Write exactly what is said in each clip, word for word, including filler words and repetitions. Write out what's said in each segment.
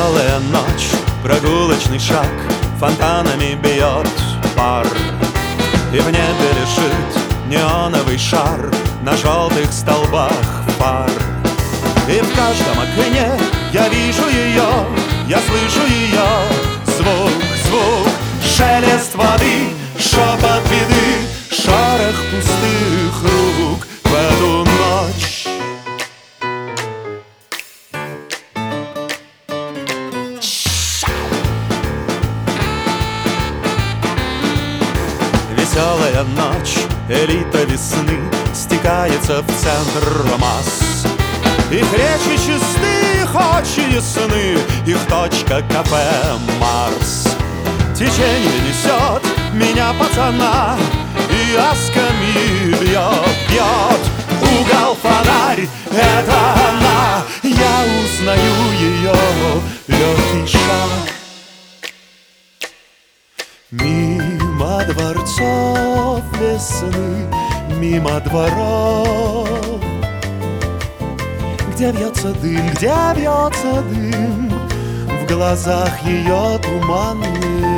Веселая ночь, прогулочный шаг, фонтанами бьет пар, и в небе лежит неоновый шар, на желтых столбах фар. И в каждом окне я вижу ее, я слышу ее звук, звук, шелест воды, шепот беды, шорох пустых рук в эту ночь. Веселая ночь, элита весны стекается в центр масс. Их речи чисты, их очи ясны, их точка кафе Марс. Течение несет меня, пацана, и асками бьет, бьет. Угол, фонарь, это она, я узнаю ее легкий шаг. Мимо дворцов весны, мимо дворов, где вьется дым, где вьется дым, в глазах ее туманных.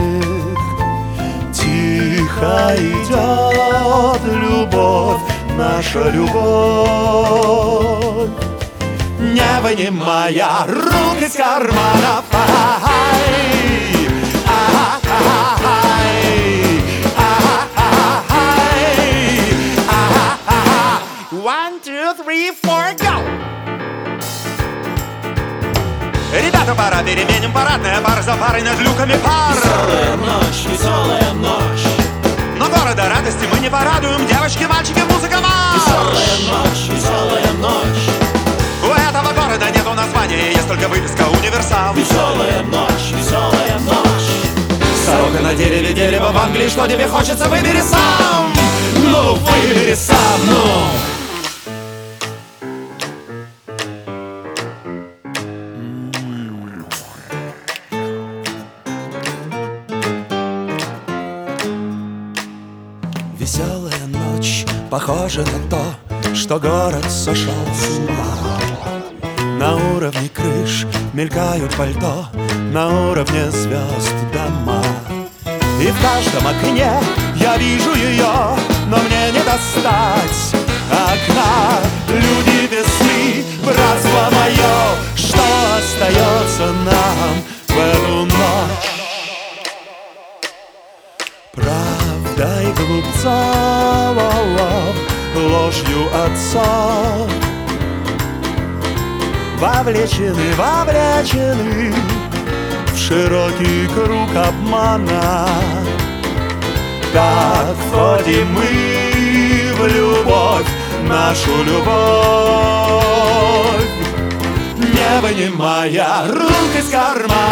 Тихо идет любовь, наша любовь, не вынимая рук из карманов. Ай, ай, one, two, three, four, go! Ребята, пора, переменим парадная пара за парой над люками пар. Веселая ночь, веселая ночь, но города радости мы не порадуем. Девочки, мальчики, музыка, марш! веселая ночь, веселая ночь, У этого города нету названия, есть только выписка универсал. веселая ночь, веселая ночь. Сорока на дереве, дерево в Англии, что тебе хочется, выбери сам. Ну, выбери сам, ну. Веселая ночь, похожа на то, что город сошел с ума. На уровне крыш мелькают пальто, на уровне звезд дома. И в каждом окне я вижу ее, но мне не достать окна. Люди весны, братство мое, что остается нам в эту ночь? Правдой глупцов, ложью отцов, вовлечены, вовлечены в широкий круг обмана. Так входим мы в любовь, нашу любовь, не вынимая рук из кармана.